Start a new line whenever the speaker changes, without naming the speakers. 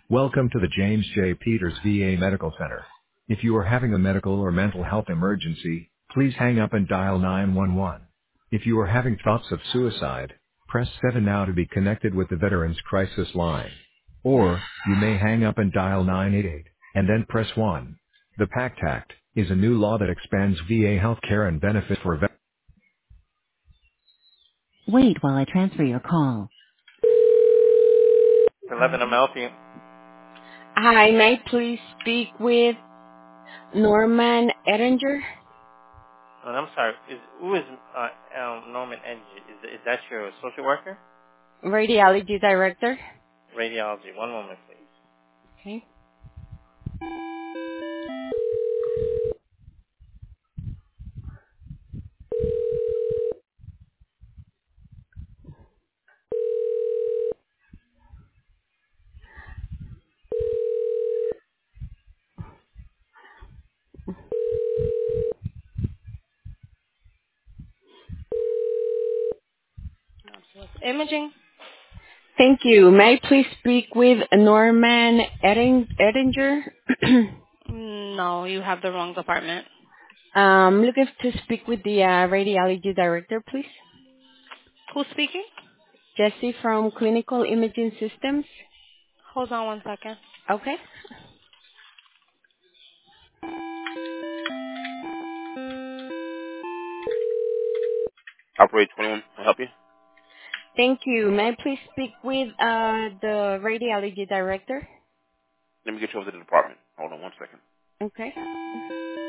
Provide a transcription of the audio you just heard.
Welcome to the James J. Peters VA Medical Center. If you are having a medical or mental health emergency, please hang up and dial 911. If you are having thoughts of suicide, press 7 now to be connected with the Veterans Crisis Line. Or, you may hang up and dial 988, and then press 1. The PACT Act is a new law that expands VA healthcare and benefit for veterans. Wait while I transfer your call.
11, I'm help you.
Hi, may I please speak with Norman Ettinger,
And I'm sorry, who is Norman Edge? Is that your social worker?
Radiology Director?
Radiology. One moment, please.
Okay.
Imaging?
Thank you. May I please speak with Norman Ettinger?
No, you have the wrong department.
Looking to speak with the Radiology Director, please.
Who's speaking?
Jesse from Clinical Imaging Systems.
Hold on one second.
Okay.
Operator 21, can I help you?
Thank you. May I please speak with the Radiology Director?
Let me get you over to the department. Hold on one second.
Okay.